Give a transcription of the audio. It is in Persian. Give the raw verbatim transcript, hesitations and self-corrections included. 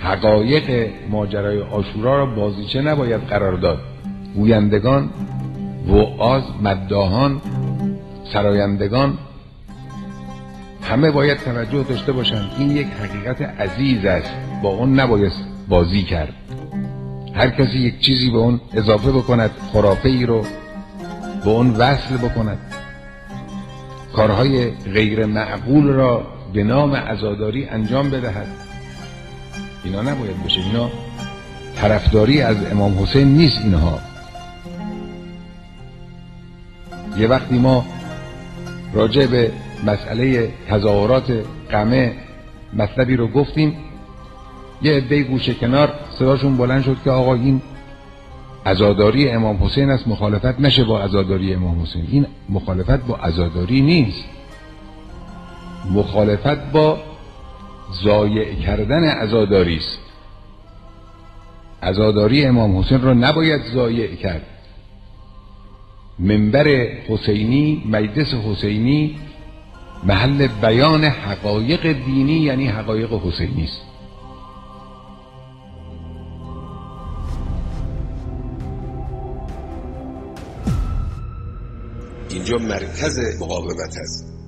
حقایق ماجرای عاشورا را بازیچه نباید قرار داد. گویندگان، وعاظ، مداحان، سرایندگان همه باید توجه داشته باشند. این یک حقیقت عزیز است، با اون نباید بازی کرد. هر کسی یک چیزی به اون اضافه بکند، خرافه ای رو به اون وصل بکند، کارهای غیر معقول را به نام عزاداری انجام بدهد، اینا نباید بشه. اینا طرفداری از امام حسین نیست. اینها یه وقتی ما راجع به مسئله تظاهرات قمه مطلبی رو گفتیم، یه عده گوشه کنار صداشون بلند شد که آقا این عزاداری امام حسین است، مخالفت نشه با عزاداری امام حسین. این مخالفت با عزاداری نیست، مخالفت با ضایع کردن عزاداری است. عزاداری امام حسین رو نباید ضایع کرد. منبر حسینی، مجلس حسینی محل بیان حقایق دینی یعنی حقایق حسینی است. اینجا مرکز مقاومت است.